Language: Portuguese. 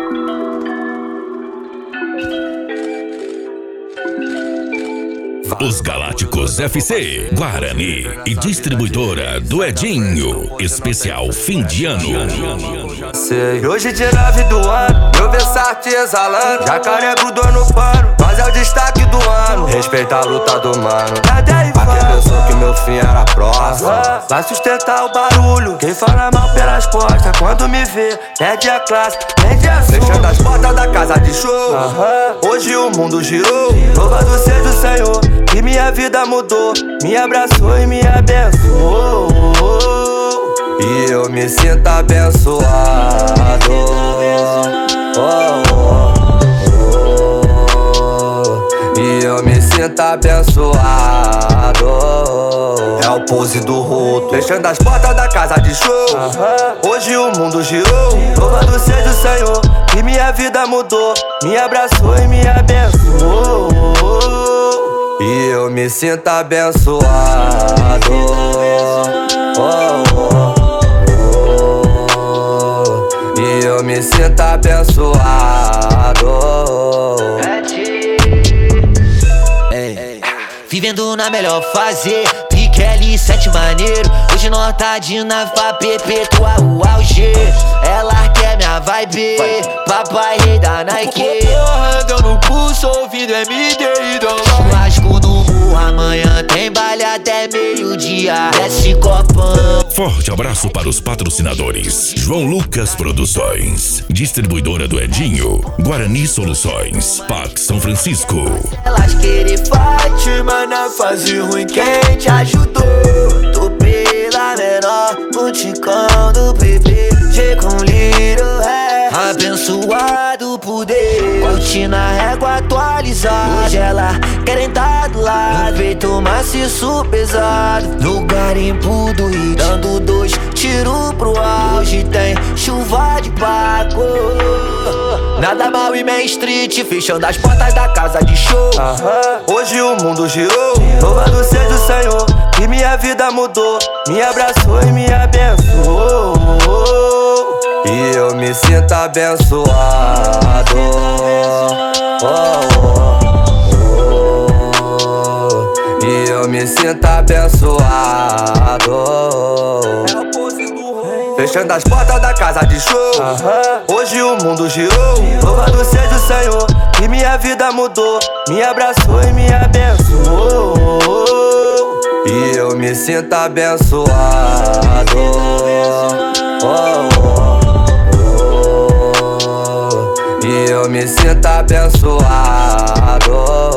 Os Galácticos FC, Guarani e distribuidora do Edinho. Especial fim de ano. Sei. Hoje dia 9 do ano, meu Versace exalando. Jacaré grudou no pano, mas é o destaque do ano. Respeita a luta do mano. Aquele pensou que meu fim era próximo. Vai sustentar o barulho, quem fala mal pelas costas. Quando me vê, perde a classe, perde a sua. Fechando as portas da casa de show. Hoje o mundo girou. Louvado seja o Senhor, que minha vida mudou, me abraçou e me abençoou. E eu me sinto abençoado. E eu me sinto abençoado. É o pose do roto, fechando as portas da casa de show. Hoje o mundo girou. Louvado seja o Senhor, que minha vida mudou, me abraçou e me abençoou. E eu me sinto abençoado. E eu me sinto abençoado. Vivendo na melhor fase, pique L7 maneiro. Hoje nós tá de nave pra perpetuar o auge. Ela quer minha vibe, papai rei da Nike. Deu no pulso, ouvindo MD e churrasco no murro, amanhã tem baile até meio-dia. Desce copão. Forte abraço para os patrocinadores: João Lucas Produções, distribuidora do Edinho, Guarani Soluções, Pax São Francisco. Elas querem fight, mas na fase ruim quem te ajudou? Tô pela menor, o ticão do bebê. G com Little é abençoado por Deus. Cortina régua atualizada, hoje ela querem tá do lado. No peito maciço pesado, no garimpo do hit, dando 2 tiros pro ar. Hoje tem chuva de Paco. Nada mal e Main Street, fechando as portas da casa de show. Hoje o mundo girou. Louvado seja o Senhor, que minha vida mudou, me abraçou e me abençoou. E eu me sinto abençoado. E eu me sinto abençoado. Fechando as portas da casa de show. Hoje o mundo girou. Louvado seja o Senhor, que minha vida mudou, me abraçou e me abençoou. E eu me sinto abençoado. E eu me sinto abençoado.